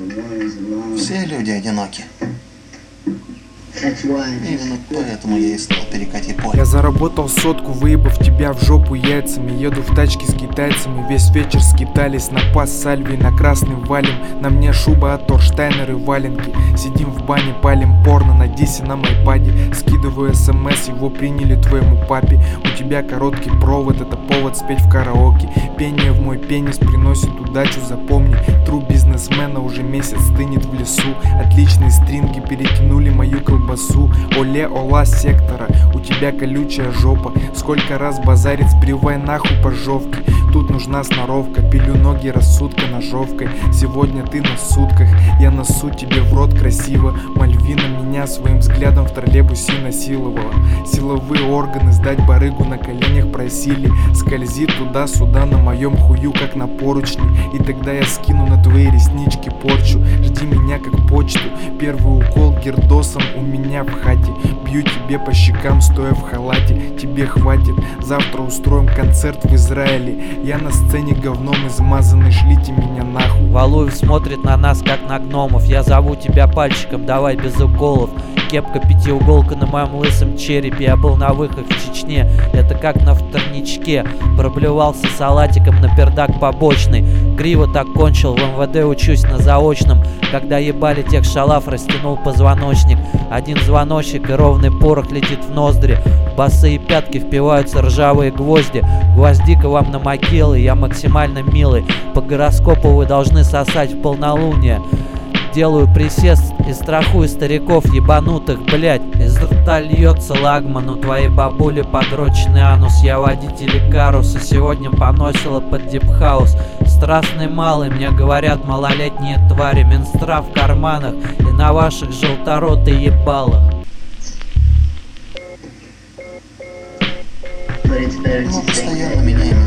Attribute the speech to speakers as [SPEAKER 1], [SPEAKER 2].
[SPEAKER 1] Все люди одиноки. Именно поэтому я и стал перекати поле.
[SPEAKER 2] Я заработал сотку, выебав тебя в жопу яйцами. Еду в тачке с китайцами, весь вечер скитались. На пас сальвий, на красный валим. На мне шуба от Торштайнер и валенки. Сидим в бане, палим порно на дисе на майпаде. Скидываю смс, его приняли твоему папе. У тебя короткий провод, это повод спеть в караоке. Пение в мой пенис приносит удачу, запомни. Тру бизнесмена уже месяц стынет в лесу. Отличные стринги перетянули мою колбасу. Оле, ола сектора, у тебя колючая жопа. Сколько раз базарит, сбривай нахуй пожовки. Тут нужна сноровка, пилю ноги рассудка ножовкой. Сегодня ты на сутках, я носу тебе в рот красиво. Мальвина меня своим взглядом в троллейбусе насиловала. Силовые органы сдать барыгу на коленях просили. Скользи туда-сюда на моем хую, как на поручни. И тогда я скину на твои реснички порчу. Жди меня как почту, первый укол гердосом у меня в хате. Бью тебе по щекам, стоя в халате. Тебе хватит, завтра устроим концерт в Израиле. Я на сцене говном измазанный, шлите меня нахуй.
[SPEAKER 3] Валуев смотрит на нас, как на гномов. Я зову тебя пальчиком, давай без уколов. Кепка пятиуголка на моем лысом черепе. Я был на выходе в Чечне, это как на вторничке. Проблевался салатиком на пердак побочный. Криво так кончил, в МВД учусь на заочном. Когда ебали тех шалав, растянул позвоночник. Один звоночек и ровный порох летит в ноздри. В босые пятки впиваются ржавые гвозди. Гвоздика вам на могилы, я максимально милый. По гороскопу вы должны сосать в полнолуние. Делаю присест и страхую стариков ебанутых, блять. Из рта льется лагман, у твоей бабули подроченный анус. Я водитель Икаруса, сегодня поносила под дипхаус. Страстный малый, мне говорят малолетние твари. Минздрав в карманах и на ваших желторотых ебалах.
[SPEAKER 1] Мы постоянно меняем